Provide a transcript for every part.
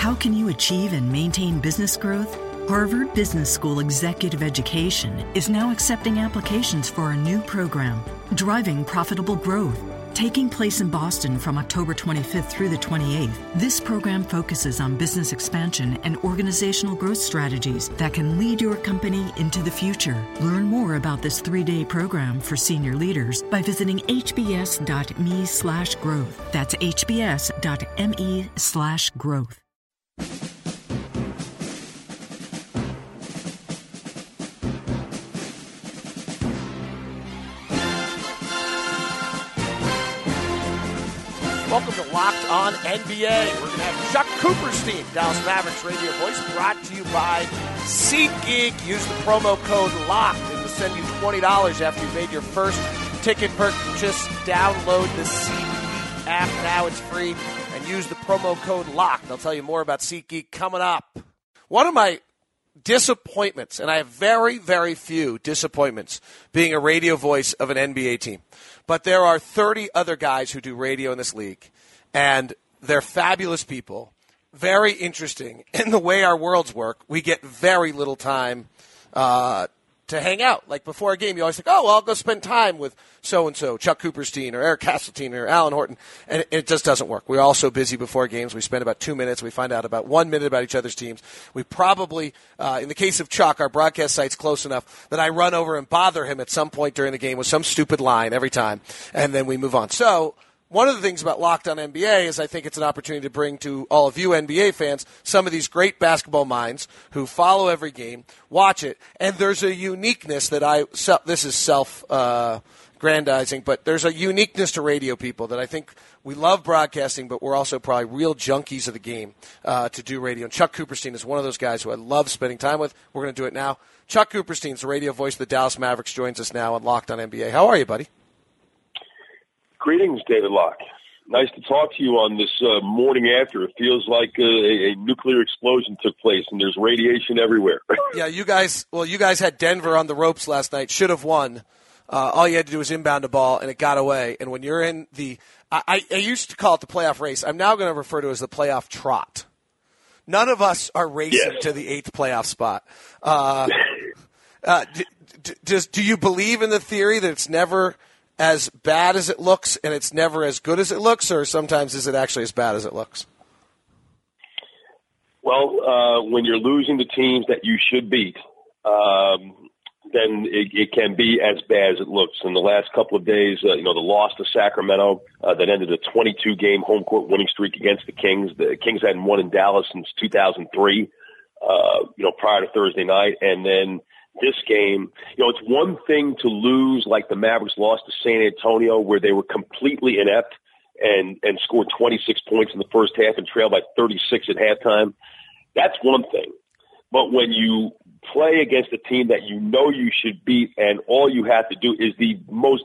How can you achieve and maintain business growth? Harvard Business School Executive Education is now accepting applications for a new program, Driving Profitable Growth. Taking place in Boston from October 25th through the 28th, this program focuses on business expansion and organizational growth strategies that can lead your company into the future. Learn more about this 3-day program for senior leaders by visiting hbs.me/growth. That's hbs.me/growth. Welcome to Locked On NBA. We're going to have Chuck Cooperstein, Dallas Mavericks radio voice, brought to you by SeatGeek. Use the promo code LOCKED and we'll send you $20 after you've made your first ticket purchase. Download the SeatGeek app. Now it's free. And use the promo code LOCKED. I'll tell you more about SeatGeek coming up. One of my disappointments, and I have very, very few disappointments being a radio voice of an NBA team. But there are 30 other guys who do radio in this league, and they're fabulous people, very interesting. In the way our worlds work, we get very little time to hang out. Like before a game, you always think, oh, well, I'll go spend time with so-and-so, Chuck Cooperstein or Eric Castleton or Alan Horton, and it just doesn't work. We're all so busy before games. We spend about 2 minutes. We find out about 1 minute about each other's teams. We probably, in the case of Chuck, our broadcast site's close enough that I run over and bother him at some point during the game with some stupid line every time, and then we move on. So one of the things about Locked On NBA is I think it's an opportunity to bring to all of you NBA fans some of these great basketball minds who follow every game, watch it, and there's a uniqueness that this is self-grandizing, but there's a uniqueness to radio people that I think we love broadcasting, but we're also probably real junkies of the game to do radio. And Chuck Cooperstein is one of those guys who I love spending time with. We're going to do it now. Chuck Cooperstein is the radio voice of the Dallas Mavericks, joins us now on Locked On NBA. How are you, buddy? Greetings, David Locke. Nice to talk to you on this morning after. It feels like a nuclear explosion took place, and there's radiation everywhere. Yeah, you guys had Denver on the ropes last night. Should have won. All you had to do was inbound the ball, and it got away. And when you're in I used to call it the playoff race. I'm now going to refer to it as the playoff trot. None of us are racing to the 8th playoff spot. Do you believe in the theory that it's never as bad as it looks and it's never as good as it looks, or sometimes is it actually as bad as it looks? Well, when you're losing to teams that you should beat, then it can be as bad as it looks. In the last couple of days, the loss to Sacramento that ended a 22-game home court winning streak against the Kings. The Kings hadn't won in Dallas since 2003, prior to Thursday night. And then this game, it's one thing to lose like the Mavericks lost to San Antonio, where they were completely inept and scored 26 points in the first half and trailed by 36 at halftime. That's one thing. But when you play against a team that you know you should beat and all you have to do is the most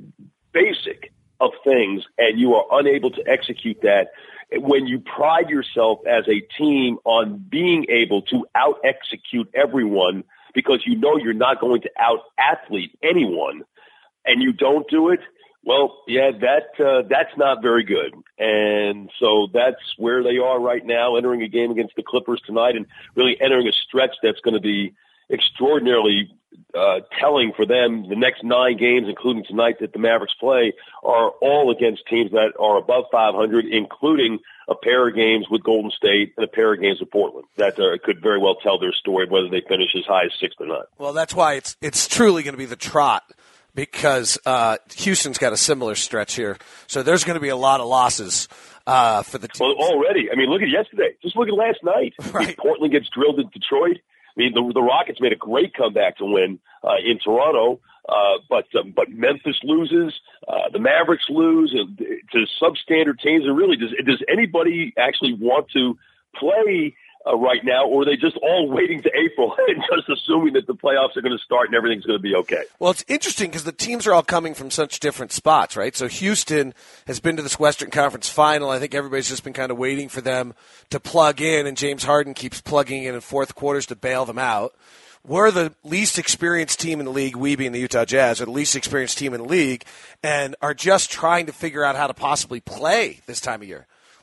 basic of things and you are unable to execute that, when you pride yourself as a team on being able to out-execute everyone because you know you're not going to out-athlete anyone, and you don't do it, well, yeah, that's not very good. And so that's where they are right now, entering a game against the Clippers tonight and really entering a stretch that's going to be extraordinarily telling for them. The next 9 games, including tonight that the Mavericks play, are all against teams that are above 500, including a pair of games with Golden State and a pair of games with Portland. That could very well tell their story of whether they finish as high as 6th or not. Well, that's why it's truly going to be the trot, because Houston's got a similar stretch here. So there's going to be a lot of losses for the team. Well, already. I mean, look at yesterday. Just look at last night. Right. I mean, Portland gets drilled in Detroit. I mean, the Rockets made a great comeback to win in Toronto, but Memphis loses. The Mavericks lose to substandard teams. And really, does anybody actually want to play right now, or are they just all waiting to April and just assuming that the playoffs are going to start and everything's going to be okay? Well, it's interesting because the teams are all coming from such different spots, right? So Houston has been to this Western Conference final. I think everybody's just been kind of waiting for them to plug in, and James Harden keeps plugging in fourth quarters to bail them out. We're the least experienced team in the league, we being the Utah Jazz, are the least experienced team in the league, and are just trying to figure out how to possibly play this time of year.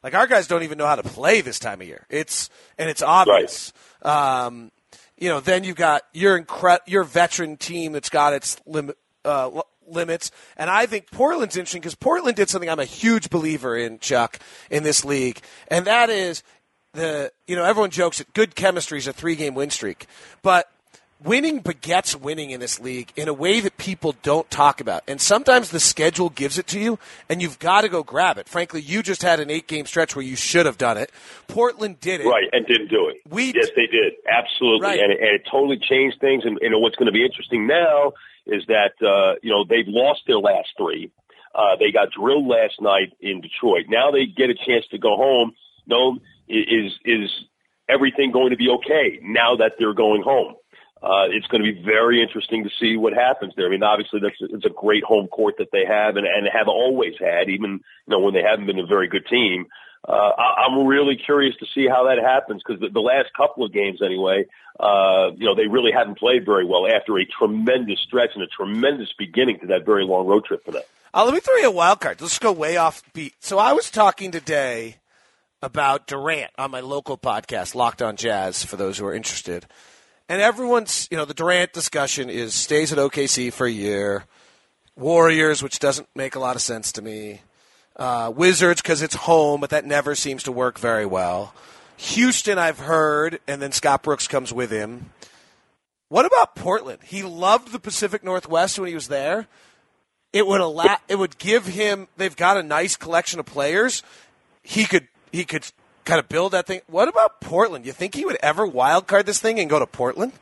Like, our guys don't even know how to play this time of year. It's obvious. Right. Then you've got your veteran team that's got its limits. And I think Portland's interesting because Portland did something I'm a huge believer in, Chuck, in this league. And that is everyone jokes that good chemistry is a 3-game win streak. But winning begets winning in this league in a way that people don't talk about. And sometimes the schedule gives it to you, and you've got to go grab it. Frankly, you just had an 8-game stretch where you should have done it. Portland did it. Right, and didn't do it. Yes, they did. Absolutely. Right. And it totally changed things. And what's going to be interesting now is that, they've lost their last 3. They got drilled last night in Detroit. Now they get a chance to go home. Is everything going to be okay now that they're going home? It's going to be very interesting to see what happens there. I mean, obviously, it's a great home court that they have and have always had, even when they haven't been a very good team. I'm really curious to see how that happens because the last couple of games, anyway, they really haven't played very well after a tremendous stretch and a tremendous beginning to that very long road trip for them. Let me throw you a wild card. Let's go way off beat. So I was talking today about Durant on my local podcast, Locked on Jazz, for those who are interested. And everyone's, the Durant discussion stays at OKC for a year. Warriors, which doesn't make a lot of sense to me. Wizards, because it's home, but that never seems to work very well. Houston, I've heard, and then Scott Brooks comes with him. What about Portland? He loved the Pacific Northwest when he was there. It would give him, they've got a nice collection of players. He could kind of build that thing. What about Portland? You think he would ever wild card this thing and go to Portland?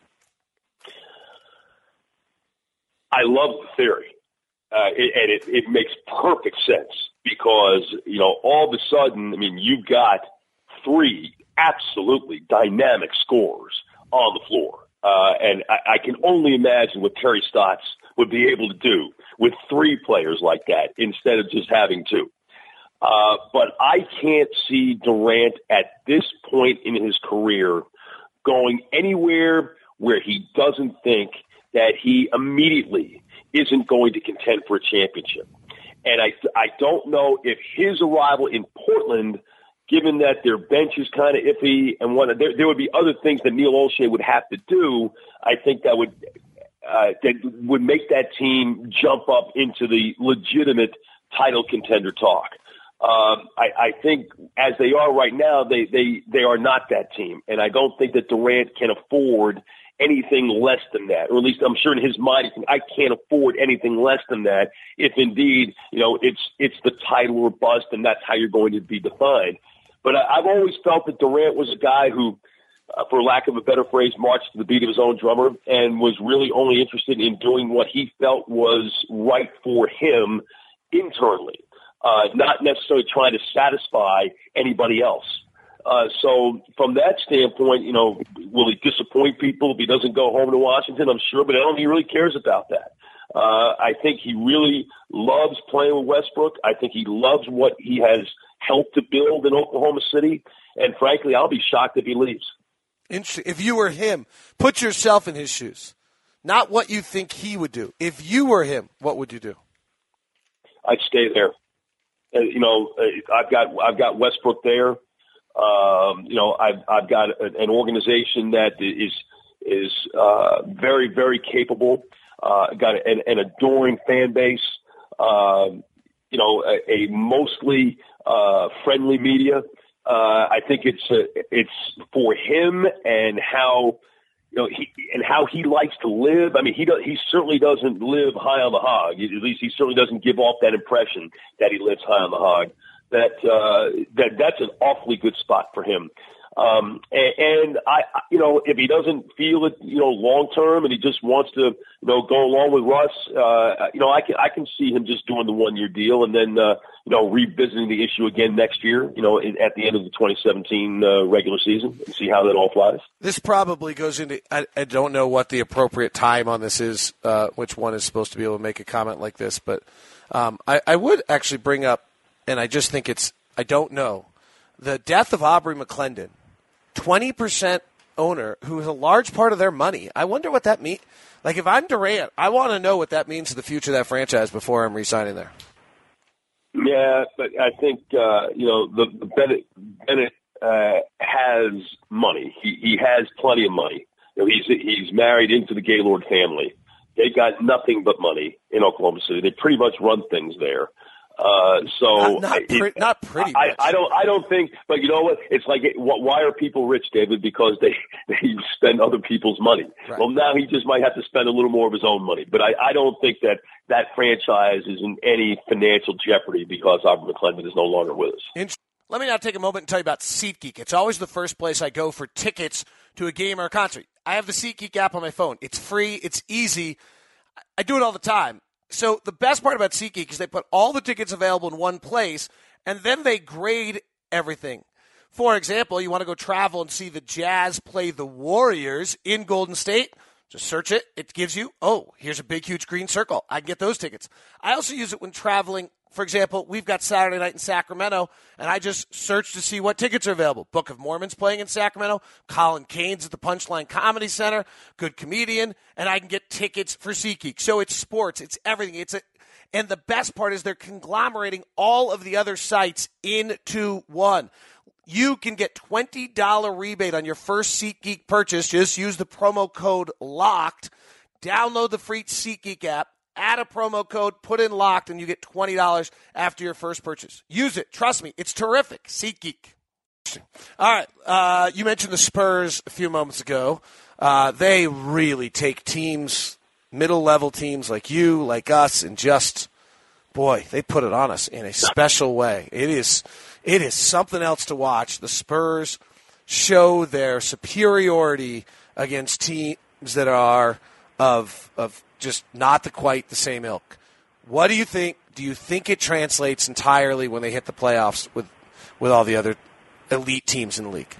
I love the theory. It makes perfect sense because, all of a sudden, you've got 3 absolutely dynamic scorers on the floor. And I can only imagine what Terry Stotts would be able to do with 3 players like that instead of just having 2. But I can't see Durant at this point in his career going anywhere where he doesn't think that he immediately isn't going to contend for a championship. And I don't know if his arrival in Portland, given that their bench is kind of iffy and there would be other things that Neil Olshey would have to do, I think that would make that team jump up into the legitimate title contender talk. I think as they are right now, they are not that team. And I don't think that Durant can afford anything less than that, or at least I'm sure in his mind, he thinks, I can't afford anything less than that if indeed, it's the title or bust and that's how you're going to be defined. But I've always felt that Durant was a guy who, for lack of a better phrase, marched to the beat of his own drummer and was really only interested in doing what he felt was right for him internally. Not necessarily trying to satisfy anybody else. So from that standpoint, will he disappoint people if he doesn't go home to Washington? I'm sure, but I don't think he really cares about that. I think he really loves playing with Westbrook. I think he loves what he has helped to build in Oklahoma City. And frankly, I'll be shocked if he leaves. Interesting. If you were him, put yourself in his shoes. Not what you think he would do. If you were him, what would you do? I'd stay there. I've got Westbrook there. I've got an organization that is very, very capable. Got an adoring fan base. A mostly friendly media. I think it's for him and how he likes to live. He certainly doesn't live high on the hog. At least he certainly doesn't give off that impression that he lives high on the hog. That's an awfully good spot for him. And I if he doesn't feel it, long term, and he just wants to, go along with Russ, I can see him just doing the 1-year deal and then, revisiting the issue again next year, at the end of the 2017 regular season and see how that all flies. This probably goes into, I don't know what the appropriate time on this is, which one is supposed to be able to make a comment like this, but I would actually bring up, and I just think I don't know, the death of Aubrey McClendon, 20% owner who is a large part of their money. I wonder what that means. Like, if I'm Durant, I want to know what that means to the future of that franchise before I'm re-signing there. Yeah, but I think the Bennett has money. He has plenty of money. He's married into the Gaylord family. They got nothing but money in Oklahoma City. They pretty much run things there. Not pretty much. I don't think, but you know what? It's like, why are people rich, David? Because they spend other people's money. Right. Well, now he just might have to spend a little more of his own money. But I don't think that franchise is in any financial jeopardy because Aubrey McClendon is no longer with us. Let me now take a moment and tell you about SeatGeek. It's always the first place I go for tickets to a game or a concert. I have the SeatGeek app on my phone. It's free. It's easy. I do it all the time. So the best part about SeatGeek is they put all the tickets available in one place, and then they grade everything. For example, you want to go travel and see the Jazz play the Warriors in Golden State? Just search it. It gives you, here's a big, huge green circle. I can get those tickets. I also use it when traveling. For example, we've got Saturday night in Sacramento, and I just search to see what tickets are available. Book of Mormon's playing in Sacramento. Colin Kane's at the Punchline Comedy Center. Good comedian. And I can get tickets for SeatGeek. So it's sports. It's everything. And the best part is they're conglomerating all of the other sites into one. You can get $20 rebate on your first SeatGeek purchase. Just use the promo code LOCKED. Download the free SeatGeek app. Add a promo code, put in LOCKED, and you get $20 after your first purchase. Use it. Trust me. It's terrific. SeatGeek. All right. You mentioned the Spurs a few moments ago. They really take teams, middle-level teams like you, like us, and just, boy, they put it on us in a special way. It is something else to watch. The Spurs show their superiority against teams that are of just not quite the same ilk. What do you think? Do you think it translates entirely when they hit the playoffs with all the other elite teams in the league?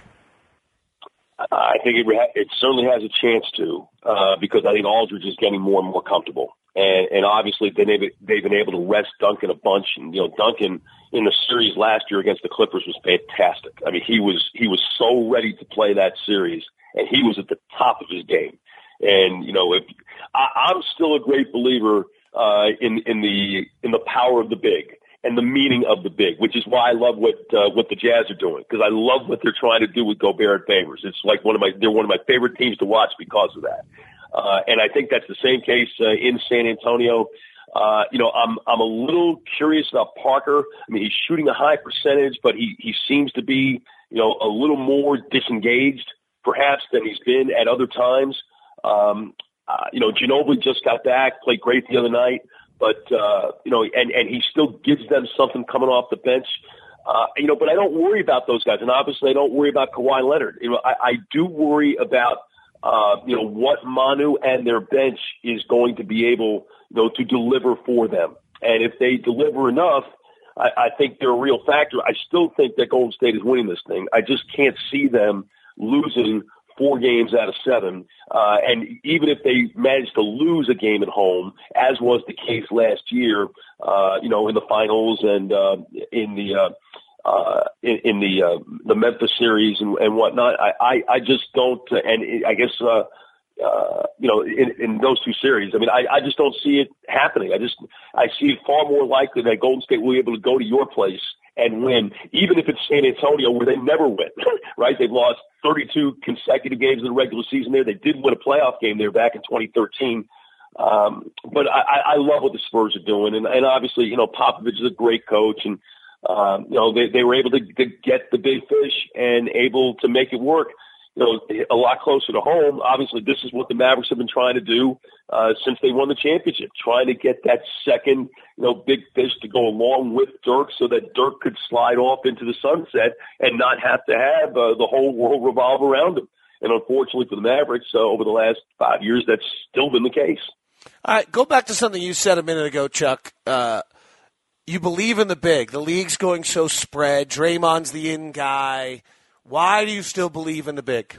I think it certainly has a chance to, because I think Aldridge is getting more and more comfortable, and obviously they've been able to rest Duncan a bunch. And Duncan in the series last year against the Clippers was fantastic. I mean, he was so ready to play that series, and he was at the top of his game. And I'm still a great believer in the power of the big and the meaning of the big, which is why I love what the Jazz are doing, because I love what they're trying to do with Gobert and Favors. It's like they're one of my favorite teams to watch because of that. And I think that's the same case in San Antonio. I'm a little curious about Parker. I mean, he's shooting a high percentage, but he seems to be a little more disengaged perhaps than he's been at other times. Ginobili just got back, played great the other night, but, and he still gives them something coming off the bench. But I don't worry about those guys. And obviously I don't worry about Kawhi Leonard. I do worry about, what Manu and their bench is going to be able, to deliver for them. And if they deliver enough, I think they're a real factor. I still think that Golden State is winning this thing. I just can't see them losing 4 games out of 7. And even if they manage to lose a game at home, as was the case last year, in the finals and in the Memphis series and whatnot, I just don't. And I guess in those 2 series, I mean, I just don't see it happening. I see it far more likely that Golden State will be able to go to your place and win, even if it's San Antonio where they never win, right? They've lost 32 consecutive games in the regular season there. They did win a playoff game there back in 2013. But I love what the Spurs are doing. And obviously, Popovich is a great coach, and, they were able to get the big fish and able to make it work, a lot closer to home. Obviously, this is what the Mavericks have been trying to do since they won the championship, trying to get that second, big fish to go along with Dirk so that Dirk could slide off into the sunset and not have to have the whole world revolve around him. And unfortunately for the Mavericks, over the last 5 years, that's still been the case. All right, go back to something you said a minute ago, Chuck. You believe in the big. The league's going so spread. Draymond's the in guy. Why do you still believe in the big?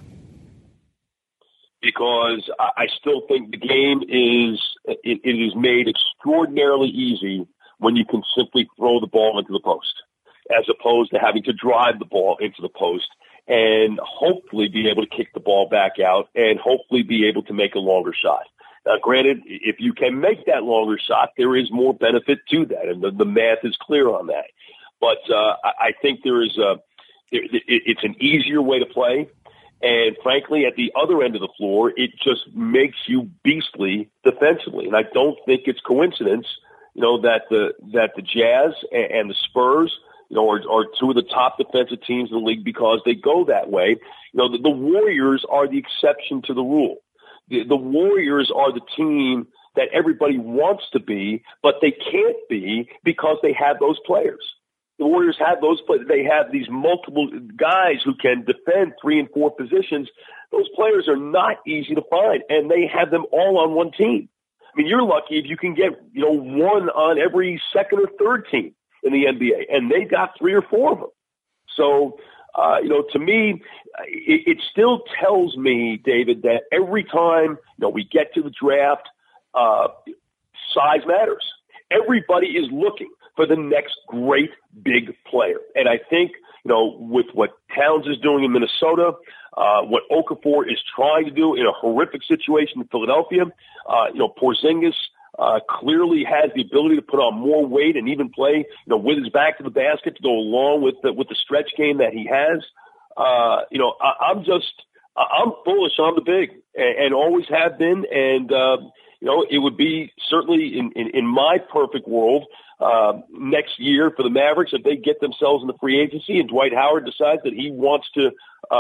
Because I still think the game is made extraordinarily easy when you can simply throw the ball into the post, as opposed to having to drive the ball into the post and hopefully be able to kick the ball back out and hopefully be able to make a longer shot. Now, granted, if you can make that longer shot, there is more benefit to that, and the math is clear on that. But I think it's an easier way to play. And frankly, at the other end of the floor, it just makes you beastly defensively. And I don't think it's coincidence, that the Jazz and the Spurs, are two of the top defensive teams in the league because they go that way. The Warriors are the exception to the rule. The Warriors are the team that everybody wants to be, but they can't be because they have those players. The Warriors have those players. They have these multiple guys who can defend 3 and 4 positions. Those players are not easy to find, and they have them all on one team. I mean, you're lucky if you can get, one on every second or third team in the NBA, and they got 3 or 4 of them. So, to me, it still tells me, David, that every time, we get to the draft, size matters. Everybody is looking for the next great big player. And I think, with what Towns is doing in Minnesota, what Okafor is trying to do in a horrific situation in Philadelphia, Porzingis clearly has the ability to put on more weight and even play, with his back to the basket to go along with the stretch game that he has. I'm bullish on the big and always have been. And, it would be certainly in my perfect world, next year for the Mavericks, if they get themselves in the free agency and Dwight Howard decides that he wants to,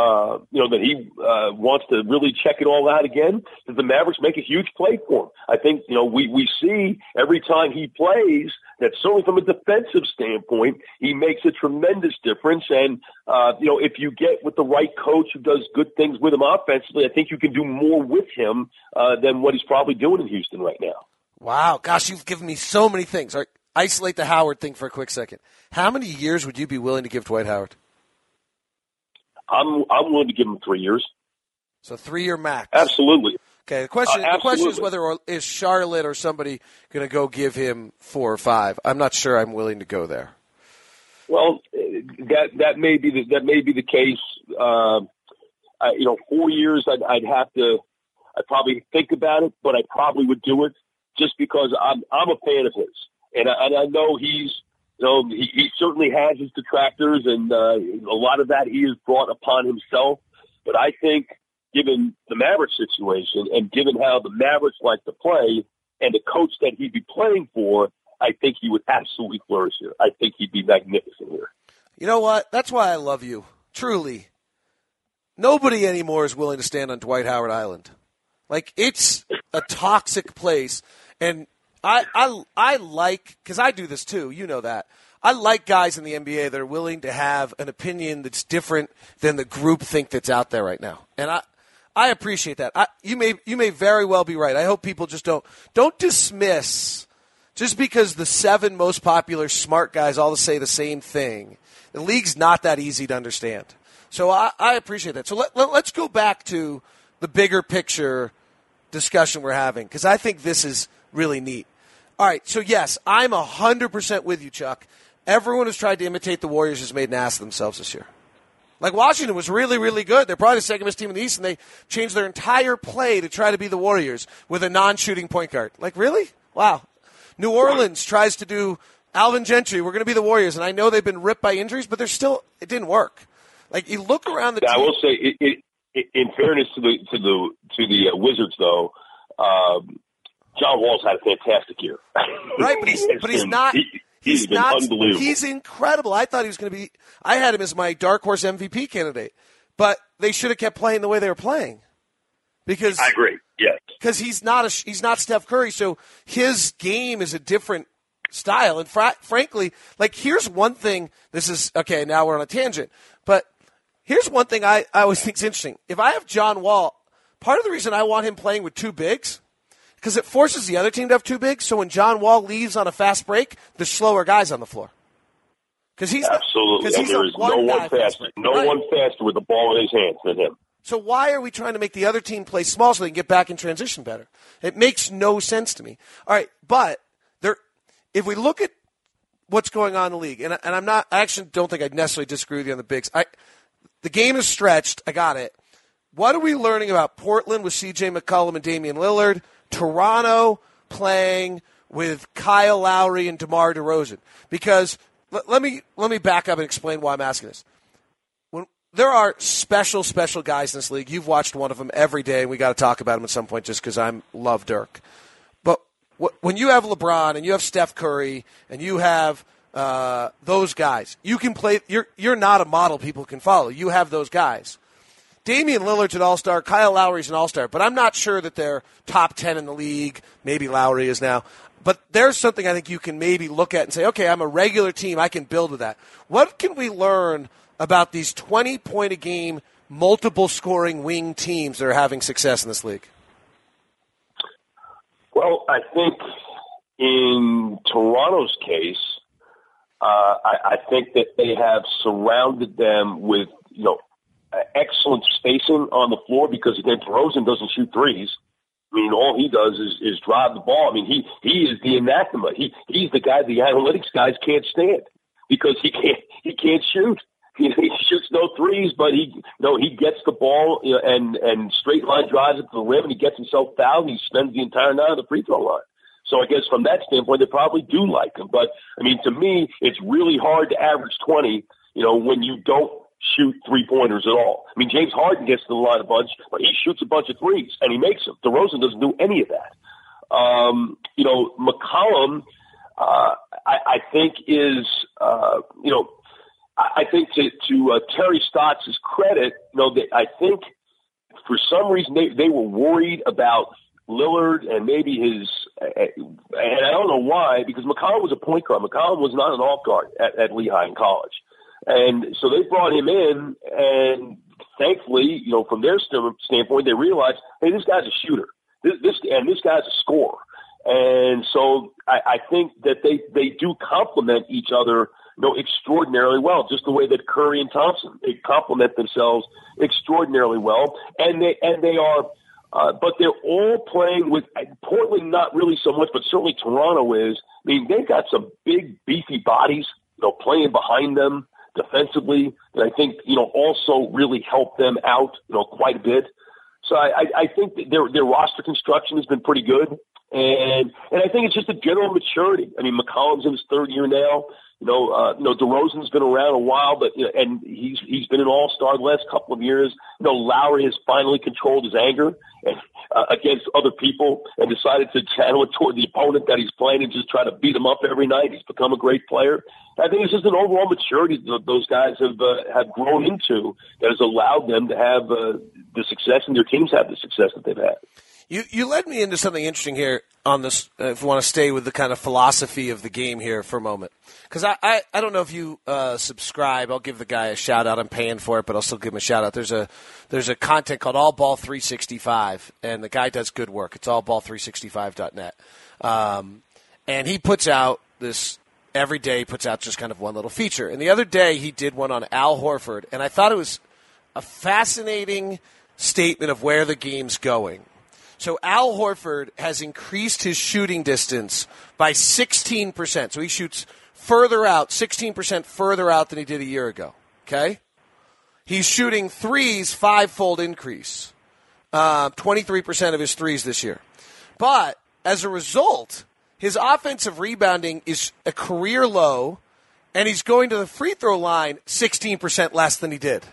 wants to really check it all out again, that the Mavericks make a huge play for him. I think, we see every time he plays that certainly from a defensive standpoint, he makes a tremendous difference. And, if you get with the right coach who does good things with him offensively, I think you can do more with him than what he's probably doing in Houston right now. Wow. Gosh, you've given me so many things. All right. Isolate the Howard thing for a quick second. How many years would you be willing to give Dwight Howard? I'm willing to give him 3 years. So 3-year max. Absolutely. Okay. The question is whether is Charlotte or somebody going to go give him 4 or 5. I'm not sure I'm willing to go there. Well, that may be the case. 4 years, I'd probably think about it, but I probably would do it just because I'm a fan of his. And I know he certainly has his detractors, and a lot of that he has brought upon himself. But I think, given the Mavericks situation and given how the Mavericks like to play and the coach that he'd be playing for, I think he would absolutely flourish here. I think he'd be magnificent here. You know what? That's why I love you. Truly. Nobody anymore is willing to stand on Dwight Howard Island. Like, it's a toxic place, and I like, because I do this too, you know that. I like guys in the NBA that are willing to have an opinion that's different than the groupthink that's out there right now. And I appreciate that. You may very well be right. I hope people just don't dismiss just because the 7 most popular smart guys all say the same thing. The league's not that easy to understand. So I appreciate that. So let's go back to the bigger picture discussion we're having, because I think this is really neat. All right, so yes, I'm 100% with you, Chuck. Everyone who's tried to imitate the Warriors has made an ass of themselves this year. Like, Washington was really, really good. They're probably the second-best team in the East, and they changed their entire play to try to be the Warriors with a non-shooting point guard. Like, really? Wow. New Orleans tries to do Alvin Gentry. We're going to be the Warriors, and I know they've been ripped by injuries, but it didn't work. Like, you look around the team. I will say, in fairness to the Wizards, though, John Wall's had a fantastic year. Right, but he's not. He's been unbelievable. He's incredible. I thought he was going to be. I had him as my dark horse MVP candidate, but they should have kept playing the way they were playing. Because I agree. Yes. Because he's not Steph Curry, so his game is a different style. And frankly, like, here's one thing. This is okay. Now we're on a tangent, but here's one thing I always think is interesting. If I have John Wall, part of the reason I want him playing with 2 bigs. Because it forces the other team to have 2 bigs, so when John Wall leaves on a fast break, there's slower guys on the floor. Absolutely. There is no one faster. One faster with the ball in his hands than him. So why are we trying to make the other team play small so they can get back in transition better? It makes no sense to me. All right, but if we look at what's going on in the league, and I actually don't think I'd necessarily disagree with you on the bigs. The game is stretched. I got it. What are we learning about Portland with C.J. McCollum and Damian Lillard? Toronto playing with Kyle Lowry and DeMar DeRozan? Because let me back up and explain why I'm asking this. When there are special guys in this league, you've watched one of them every day, and we got to talk about him at some point just because I love Dirk. But when you have LeBron and you have Steph Curry and you have those guys, you can play. You're not a model people can follow. You have those guys. Damian Lillard's an all-star. Kyle Lowry's an all-star. But I'm not sure that they're top 10 in the league. Maybe Lowry is now. But there's something I think you can maybe look at and say, okay, I'm a regular team. I can build with that. What can we learn about these 20-point-a-game, multiple-scoring wing teams that are having success in this league? Well, I think in Toronto's case, I think that they have surrounded them with, excellent spacing on the floor because, again, DeRozan doesn't shoot threes. I mean, all he does is drive the ball. I mean, he is the anathema. He's the guy the analytics guys can't stand because he can't shoot. He shoots no threes, but he gets the ball and straight line drives it to the rim, and he gets himself fouled, and he spends the entire night on the free throw line. So I guess from that standpoint, they probably do like him. But, I mean, to me, it's really hard to average 20, when you don't shoot three-pointers at all. I mean, James Harden gets to the line a bunch, but he shoots a bunch of threes, and he makes them. DeRozan doesn't do any of that. McCollum, I think is, I think to Terry Stotts' credit, I think for some reason they were worried about Lillard and maybe his, and I don't know why, because McCollum was a point guard. McCollum was not an off guard at Lehigh in college. And so they brought him in, and thankfully, from their standpoint, they realized, hey, this guy's a shooter. This guy's a scorer. And so I think that they do complement each other, extraordinarily well, just the way that Curry and Thompson, they complement themselves extraordinarily well. And they are, but they're all playing with Portland, not really so much, but certainly Toronto is. I mean, they've got some big, beefy bodies, playing behind them defensively, that I think, also really help them out, quite a bit. So I think that their roster construction has been pretty good. And I think it's just a general maturity. I mean, McCollum's in his third year now. DeRozan's been around a while, but and he's been an all-star the last couple of years. Lowry has finally controlled his anger against other people and decided to channel it toward the opponent that he's playing and just try to beat him up every night. He's become a great player. I think it's just an overall maturity that those guys have grown into that has allowed them to have the success, and their teams have the success that they've had. You led me into something interesting here on this, if you want to stay with the kind of philosophy of the game here for a moment. Because I don't know if you subscribe. I'll give the guy a shout-out. I'm paying for it, but I'll still give him a shout-out. There's a content called All Ball 365, and the guy does good work. It's allball365.net. And he puts out this – every day he puts out just kind of one little feature. And the other day he did one on Al Horford, and I thought it was a fascinating statement of where the game's going. So Al Horford has increased his shooting distance by 16%. So he shoots further out, 16% further out than he did a year ago. Okay? He's shooting threes, five-fold increase. 23% of his threes this year. But as a result, his offensive rebounding is a career low, and he's going to the free throw line 16% less than he did.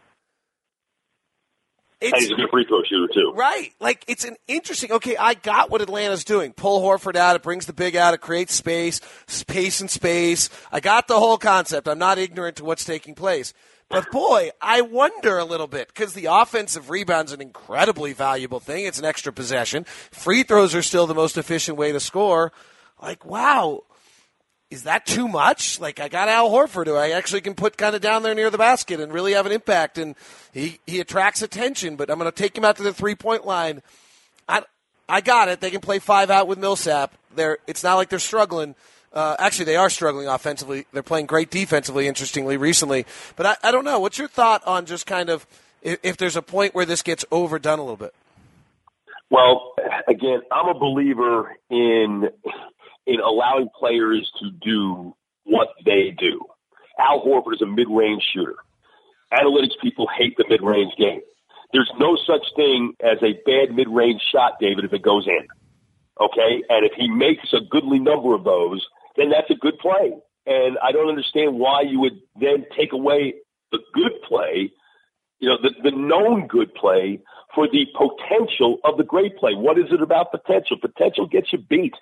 And he's a good free throw shooter, too. Right. Like, it's an interesting, okay, I got what Atlanta's doing. Pull Horford out, it brings the big out, it creates space and space. I got the whole concept. I'm not ignorant to what's taking place. But, boy, I wonder a little bit, because the offensive rebound's an incredibly valuable thing. It's an extra possession. Free throws are still the most efficient way to score. Like, wow. Is that too much? Like, I got Al Horford, who I actually can put kind of down there near the basket and really have an impact, and he attracts attention, but I'm going to take him out to the three-point line. I got it. They can play five out with Millsap. It's not like they're struggling. Actually, they are struggling offensively. They're playing great defensively, interestingly, recently. But I don't know. What's your thought on just kind of if there's a point where this gets overdone a little bit? Well, again, I'm a believer in allowing players to do what they do. Al Horford is a mid-range shooter. Analytics people hate the mid-range game. There's no such thing as a bad mid-range shot, David, if it goes in. okay? And if he makes a goodly number of those, then that's a good play. And I don't understand why you would then take away the good play, the known good play, for the potential of the great play. What is it about potential? Potential gets you beat.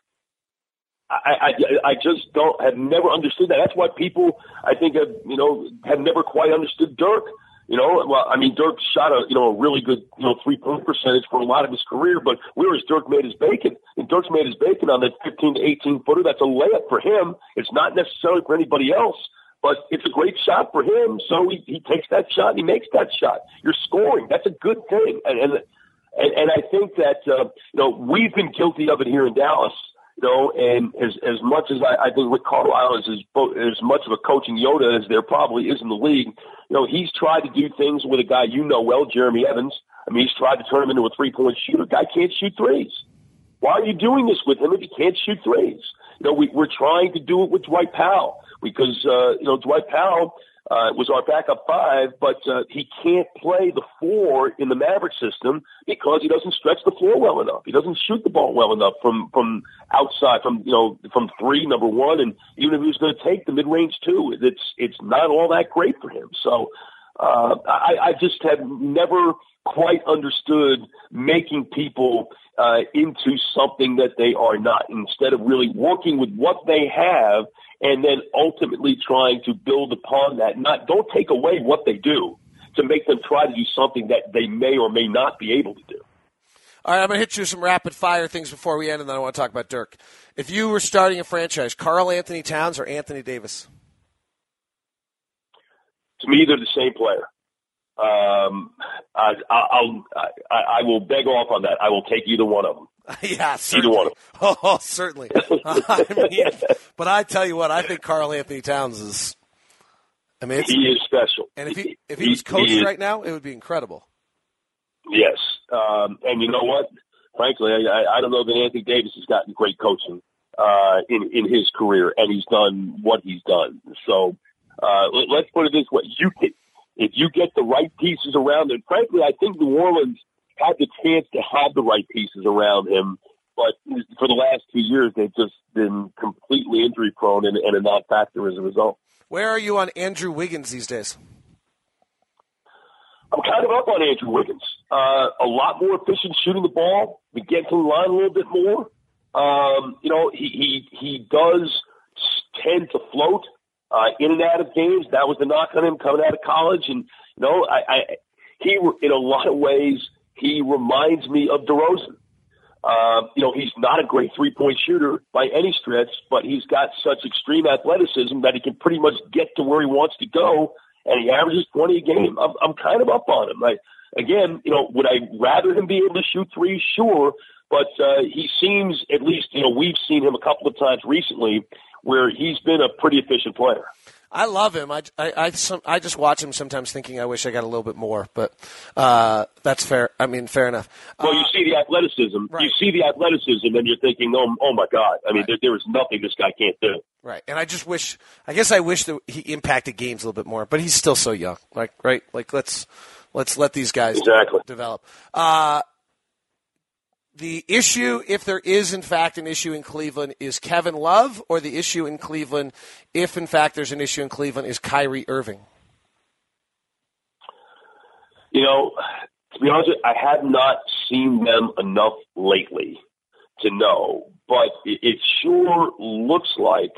I just have never understood that. That's why people, I think, have never quite understood Dirk. Dirk shot a really good, 3-point percentage for a lot of his career, but whereas Dirk made his bacon, and Dirk's made his bacon on that 15 to 18 footer, that's a layup for him. It's not necessarily for anybody else, but it's a great shot for him. So he takes that shot and he makes that shot. You're scoring. That's a good thing. And I think that, we've been guilty of it here in Dallas. And as much as I think Rick Carlisle is as much of a coaching Yoda as there probably is in the league, he's tried to do things with a guy well, Jeremy Evans. He's tried to turn him into a 3-point shooter. Guy can't shoot threes. Why are you doing this with him if he can't shoot threes? We're trying to do it with Dwight Powell because, Dwight Powell was our backup 5, but he can't play the 4 in the Maverick system because he doesn't stretch the floor well enough. He doesn't shoot the ball well enough from outside, from 3, number 1, and even if he was going to take the mid-range 2, it's not all that great for him. So I just have never quite understood making people into something that they are not, instead of really working with what they have and then ultimately trying to build upon that. Don't take away what they do to make them try to do something that they may or may not be able to do. All right, I'm going to hit you with some rapid-fire things before we end, and then I want to talk about Dirk. If you were starting a franchise, Karl Anthony Towns or Anthony Davis? To me, they're the same player. I will beg off on that. I will take either one of them. Yeah, certainly. Either one of them. Oh, certainly. But I tell you what, I think Karl Anthony Towns is. He is special. And if he was coaching right now, it would be incredible. Yes, and you know what? Frankly, I don't know that Anthony Davis has gotten great coaching in his career, and he's done what he's done. So let's put it this way: if you get the right pieces around him, frankly, I think New Orleans had the chance to have the right pieces around him, but for the last 2 years, they've just been completely injury prone and a non-factor as a result. Where are you on Andrew Wiggins these days? I'm kind of up on Andrew Wiggins. A lot more efficient shooting the ball. He gets in line a little bit more. He does tend to float in and out of games. That was the knock on him coming out of college. And, he, in a lot of ways, he reminds me of DeRozan. He's not a great 3-point shooter by any stretch, but he's got such extreme athleticism that he can pretty much get to where he wants to go, and he averages 20 a game. I'm kind of up on him. Would I rather him be able to shoot threes? Sure, but he seems, at least, we've seen him a couple of times recently where he's been a pretty efficient player. I love him. I just watch him sometimes thinking I wish I got a little bit more, but that's fair. I mean, fair enough. Well, you see the athleticism. Right. You see the athleticism, and you're thinking, oh my God. I mean, there is nothing this guy can't do. Right. And I wish that he impacted games a little bit more, but he's still so young. Right? Like, let's let these guys develop. The issue, if there is, in fact, an issue in Cleveland, is Kevin Love, or the issue in Cleveland, if, in fact, there's an issue in Cleveland, is Kyrie Irving? To be honest, I have not seen them enough lately to know, but it sure looks like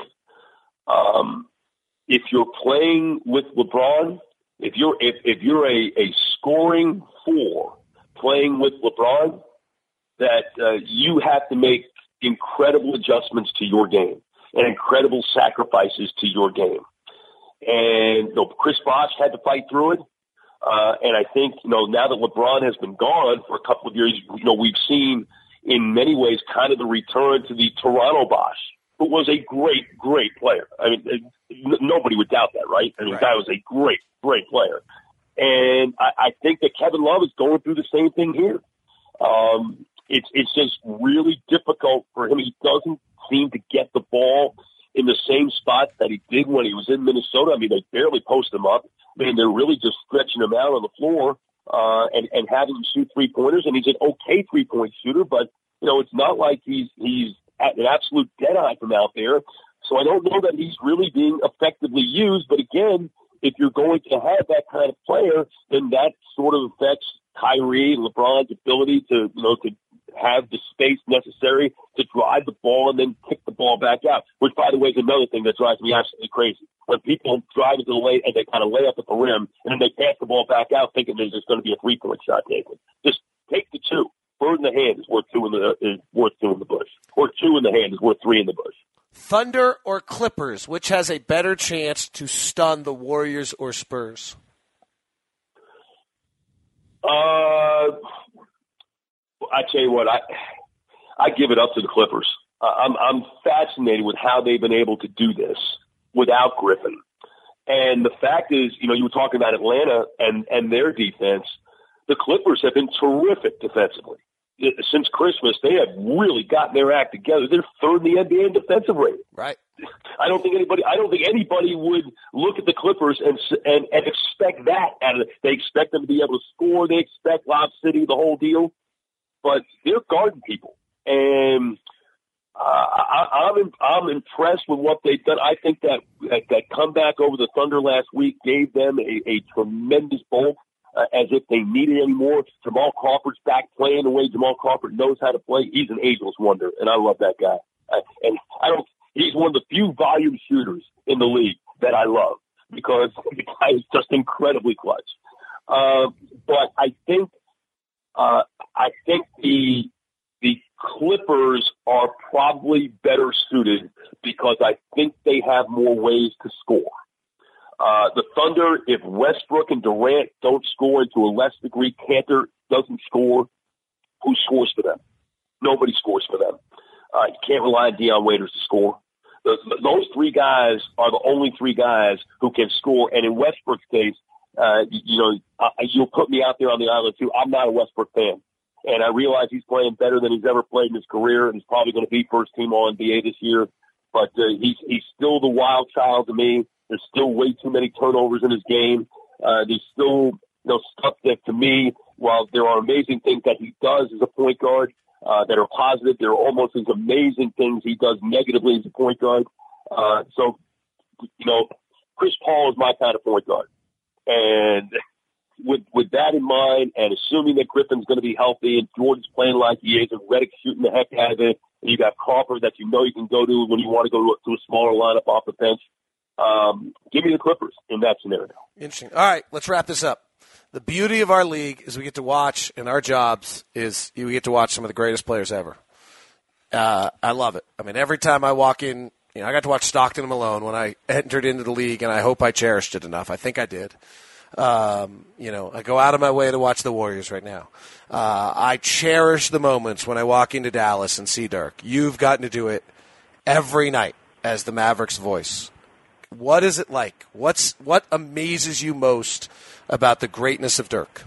if you're playing with LeBron, if you're a scoring 4 playing with LeBron, that you have to make incredible adjustments to your game and incredible sacrifices to your game. And Chris Bosh had to fight through it. And I think, now that LeBron has been gone for a couple of years, we've seen in many ways kind of the return to the Toronto Bosh, who was a great, great player. I mean, nobody would doubt that, right? I mean, the guy was a great, great player. And I think that Kevin Love is going through the same thing here. It's just really difficult for him. He doesn't seem to get the ball in the same spot that he did when he was in Minnesota. I mean, they barely post him up. I mean, they're really just stretching him out on the floor and having him shoot 3-pointers. And he's an okay 3-point shooter, but it's not like he's at an absolute dead-eye from out there. So I don't know that he's really being effectively used. But again, if you're going to have that kind of player, then that sort of affects Kyrie and LeBron's ability to have the space necessary to drive the ball and then kick the ball back out, which, by the way, is another thing that drives me absolutely crazy. When people drive into the lane and they kind of lay up at the rim and then they pass the ball back out thinking there's just going to be a three-point shot taken. Just take the two. Bird in the hand is worth two in the bush. Or two in the hand is worth three in the bush. Thunder or Clippers, which has a better chance to stun the Warriors or Spurs? I tell you what, I give it up to the Clippers. I'm fascinated with how they've been able to do this without Griffin. And the fact is, you were talking about Atlanta and their defense. The Clippers have been terrific defensively. Since Christmas, they have really gotten their act together. They're third in the NBA in defensive rating. Right. I don't think anybody would look at the Clippers and expect that out of it. They expect them to be able to score. They expect Lob City, the whole deal. But they're guarding people, and I'm impressed with what they've done. I think that comeback over the Thunder last week gave them a tremendous bolt, as if they needed any more. Jamal Crawford's back playing the way Jamal Crawford knows how to play. He's an ageless wonder, and I love that guy. He's one of the few volume shooters in the league that I love because the guy is just incredibly clutch. But I think the Clippers are probably better suited because I think they have more ways to score. The Thunder, if Westbrook and Durant don't score, and to a less degree Cantor doesn't score, who scores for them? Nobody scores for them. You can't rely on Deion Waiters to score. Those three guys are the only three guys who can score. And in Westbrook's case, you'll put me out there on the island too. I'm not a Westbrook fan. And I realize he's playing better than he's ever played in his career, and he's probably going to be first team All-NBA this year. But he's still the wild child to me. There's still way too many turnovers in his game. There's still stuff that, to me, while there are amazing things that he does as a point guard that are positive, there are almost as amazing things he does negatively as a point guard. So, Chris Paul is my kind of point guard. And with that in mind, and assuming that Griffin's going to be healthy and Jordan's playing like he is and Redick shooting the heck out of it, and you got Crawford that you can go to when you want to go to a smaller lineup off the bench, give me the Clippers in that scenario. Interesting. All right, let's wrap this up. The beauty of our league is we get to watch, and our jobs is we get to watch some of the greatest players ever. I love it. I mean, every time I walk in, I got to watch Stockton and Malone when I entered into the league, and I hope I cherished it enough. I think I did. I go out of my way to watch the Warriors right now. I cherish the moments when I walk into Dallas and see Dirk. You've gotten to do it every night as the Mavericks voice. What is it like? What amazes you most about the greatness of Dirk?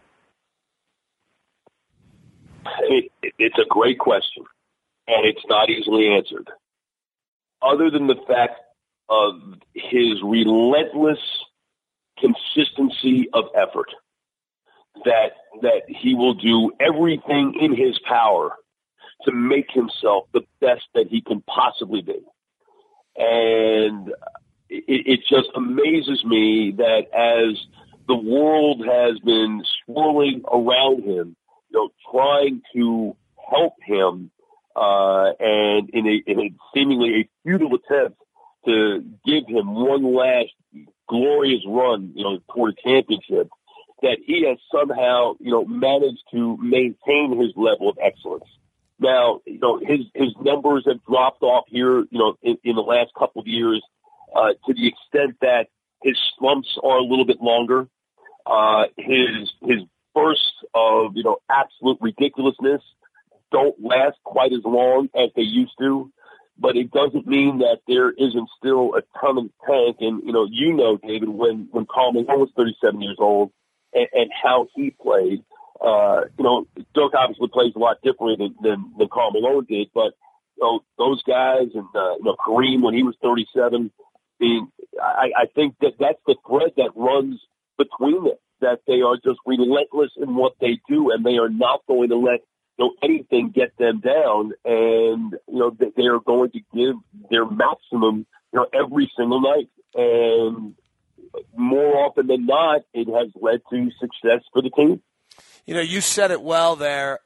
It's a great question, and it's not easily answered. Other than the fact of his relentless consistency of effort, that he will do everything in his power to make himself the best that he can possibly be. And it just amazes me that as the world has been swirling around him, trying to help him, and in a seemingly a futile attempt to give him one last glorious run, toward a championship, that he has somehow, managed to maintain his level of excellence. Now, his numbers have dropped off here, in the last couple of years, to the extent that his slumps are a little bit longer. His bursts of, absolute ridiculousness don't last quite as long as they used to. But it doesn't mean that there isn't still a ton of tank. And, David, when Karl Malone was 37 years old and how he played, Dirk obviously plays a lot differently than Karl Malone did. But, those guys and, Kareem when he was 37, I think that's the thread that runs between them, that they are just relentless in what they do, and they are not going to let anything get them down, and they are going to give their maximum every single night, and more often than not, it has led to success for the team. You said it well there.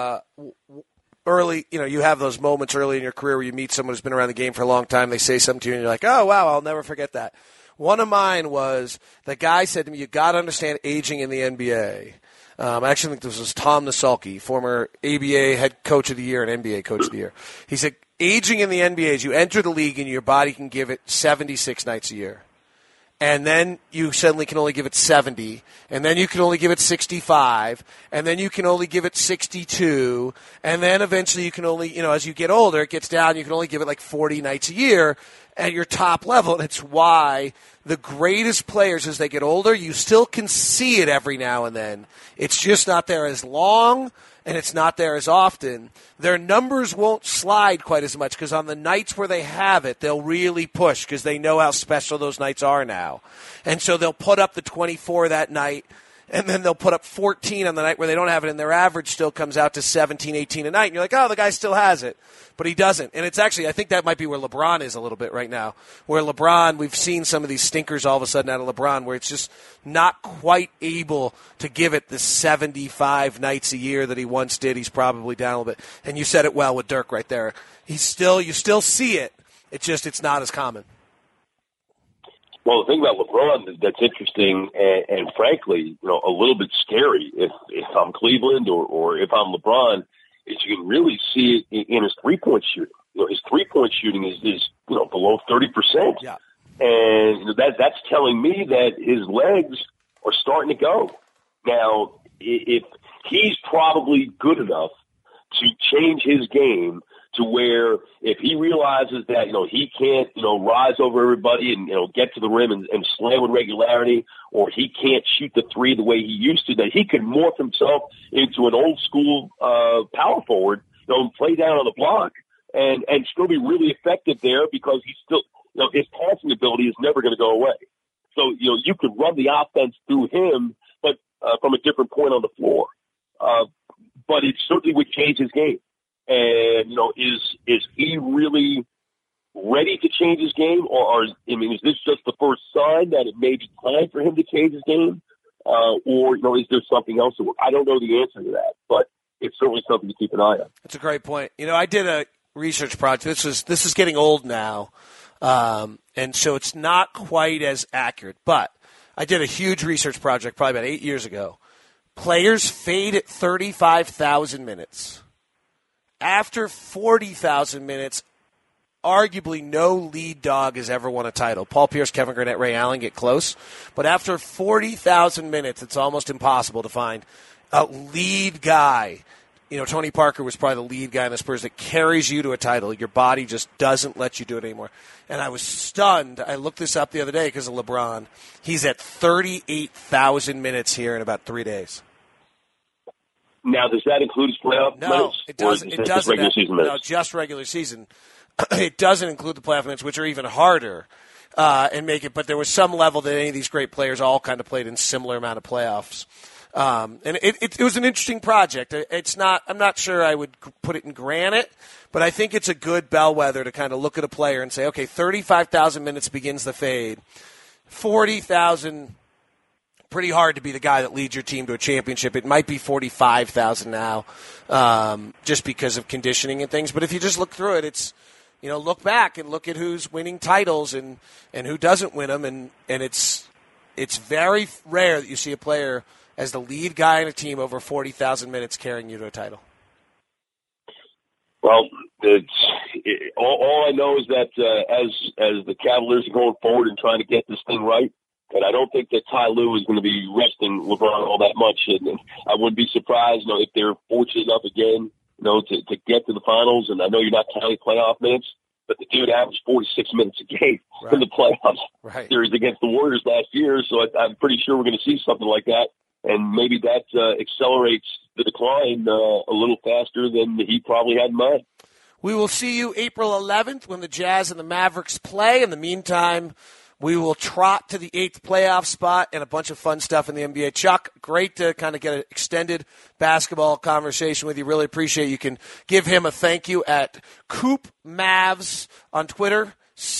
Early, you have those moments early in your career where you meet someone who's been around the game for a long time. They say something to you, and you're like, oh, wow, I'll never forget that. One of mine was the guy said to me, you got to understand aging in the NBA. I actually think this was Tom Nasalki, former ABA head coach of the year and NBA coach of the year. He said, aging in the NBA is you enter the league and your body can give it 76 nights a year. And then you suddenly can only give it 70, and then you can only give it 65, and then you can only give it 62, and then eventually you can only, as you get older, it gets down, you can only give it like 40 nights a year at your top level. And it's why the greatest players, as they get older, you still can see it every now and then. It's just not there as long, and it's not there as often. Their numbers won't slide quite as much because on the nights where they have it, they'll really push because they know how special those nights are now. And so they'll put up the 24 that night, and then they'll put up 14 on the night where they don't have it, and their average still comes out to 17, 18 a night. And you're like, oh, the guy still has it. But he doesn't. And it's actually, I think that might be where LeBron is a little bit right now. Where LeBron, we've seen some of these stinkers all of a sudden out of LeBron where it's just not quite able to give it the 75 nights a year that he once did. He's probably down a little bit. And you said it well with Dirk right there. You still see it. It's not as common. Well, the thing about LeBron that's interesting and frankly, a little bit scary if I'm Cleveland or if I'm LeBron, is you can really see it in his three-point shooting. His three-point shooting is below 30%. Yeah. And that's telling me that his legs are starting to go. Now, if he's probably good enough to change his game to where if he realizes that, he can't, rise over everybody and, get to the rim and slam with regularity, or he can't shoot the three the way he used to, that he could morph himself into an old school, power forward, and play down on the block and still be really effective there because he's still, his passing ability is never going to go away. So, you could run the offense through him, but, from a different point on the floor. But it certainly would change his game. And, is he really ready to change his game? Or is this just the first sign that it may be time for him to change his game? Or is there something else? I don't know the answer to that, but it's certainly something to keep an eye on. That's a great point. I did a research project. This is getting old now, and so it's not quite as accurate. But I did a huge research project probably about 8 years ago. Players fade at 35,000 minutes. After 40,000 minutes, arguably no lead dog has ever won a title. Paul Pierce, Kevin Garnett, Ray Allen get close. But after 40,000 minutes, it's almost impossible to find a lead guy. Tony Parker was probably the lead guy in the Spurs that carries you to a title. Your body just doesn't let you do it anymore. And I was stunned. I looked this up the other day because of LeBron. He's at 38,000 minutes here in about 3 days. Now, does that include his playoff minutes? No, it doesn't. It doesn't. Regular season minutes? No, just regular season. It doesn't include the playoff minutes, which are even harder and make it. But there was some level that any of these great players all kind of played in similar amount of playoffs. And it was an interesting project. It's not. I'm not sure I would put it in granite, but I think it's a good bellwether to kind of look at a player and say, okay, 35,000 minutes begins the fade, 40,000. Pretty hard to be the guy that leads your team to a championship. It might be 45,000 now, just because of conditioning and things. But if you just look through it, it's, look back and look at who's winning titles and who doesn't win them. And it's very rare that you see a player as the lead guy in a team over 40,000 minutes carrying you to a title. Well, all I know is that as the Cavaliers are going forward and trying to get this thing right, and I don't think that Ty Lue is going to be resting LeBron all that much. And I wouldn't be surprised, if they're fortunate enough again, to get to the finals. And I know you're not counting playoff minutes, but the dude averaged 46 minutes a game in the playoffs series against the Warriors last year. So I'm pretty sure we're going to see something like that. And maybe that accelerates the decline a little faster than he probably had in mind. We will see you April 11th when the Jazz and the Mavericks play. In the meantime, we will trot to the 8th playoff spot and a bunch of fun stuff in the NBA. Chuck, great to kind of get an extended basketball conversation with you. Really appreciate it. You can give him a thank you at Coop Mavs on Twitter,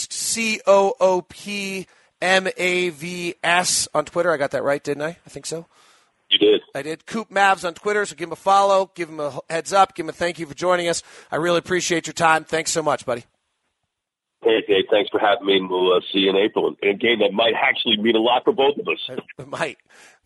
COOPMAVS on Twitter. I got that right, didn't I? I think so. You did. I did. Coop Mavs on Twitter, so give him a follow, give him a heads up, give him a thank you for joining us. I really appreciate your time. Thanks so much, buddy. Hey, Dave, thanks for having me, and we'll see you in April. And a game that might actually mean a lot for both of us. It might.